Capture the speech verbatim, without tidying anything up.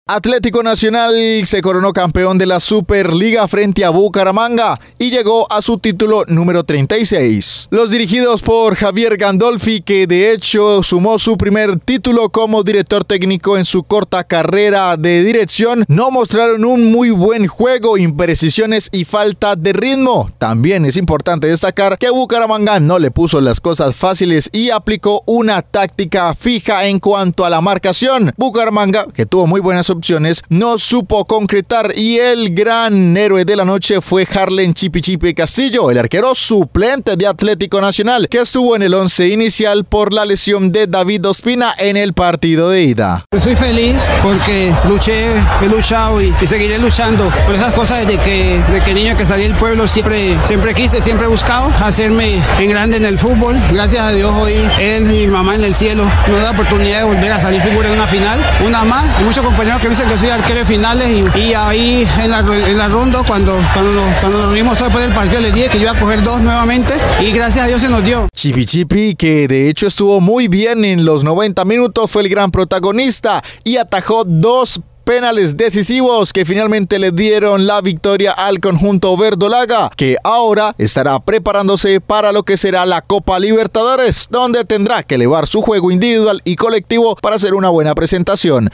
Atlético Nacional se coronó campeón de la Superliga frente a Bucaramanga y llegó a su título número treinta y seis. Los dirigidos por Javier Gandolfi, que de hecho sumó su primer título como director técnico en su corta carrera de dirección, no mostraron un muy buen juego, imprecisiones y falta de ritmo. También es importante destacar que Bucaramanga no le puso las cosas fáciles y aplicó una táctica fija en cuanto a la marcación. Bucaramanga, que tuvo muy buenas opciones, no supo concretar y el gran héroe de la noche fue Harlen Chipi-Chipi Castillo, el arquero suplente de Atlético Nacional, que estuvo en el once inicial por la lesión de David Ospina en el partido de ida. Soy feliz porque luché, he luchado y, y seguiré luchando por esas cosas desde que, desde que niño que salí del pueblo siempre, siempre quise, siempre he buscado hacerme en grande en el fútbol. Gracias a Dios hoy él y mi mamá en el cielo nos da la oportunidad de volver a salir figura en una final, una más. Hay muchos compañeros que dicen que soy arquero de finales y, y ahí en la, en la ronda cuando, cuando, nos, cuando nos reunimos después del partido les dije que yo iba a coger dos nuevamente y gracias a Dios se nos dio. Chipi-Chipi, que de hecho estuvo muy bien en los noventa minutos, fue el gran protagonista y atajó dos penales decisivos que finalmente le dieron la victoria al conjunto verdolaga, que ahora estará preparándose para lo que será la Copa Libertadores, donde tendrá que elevar su juego individual y colectivo para hacer una buena presentación.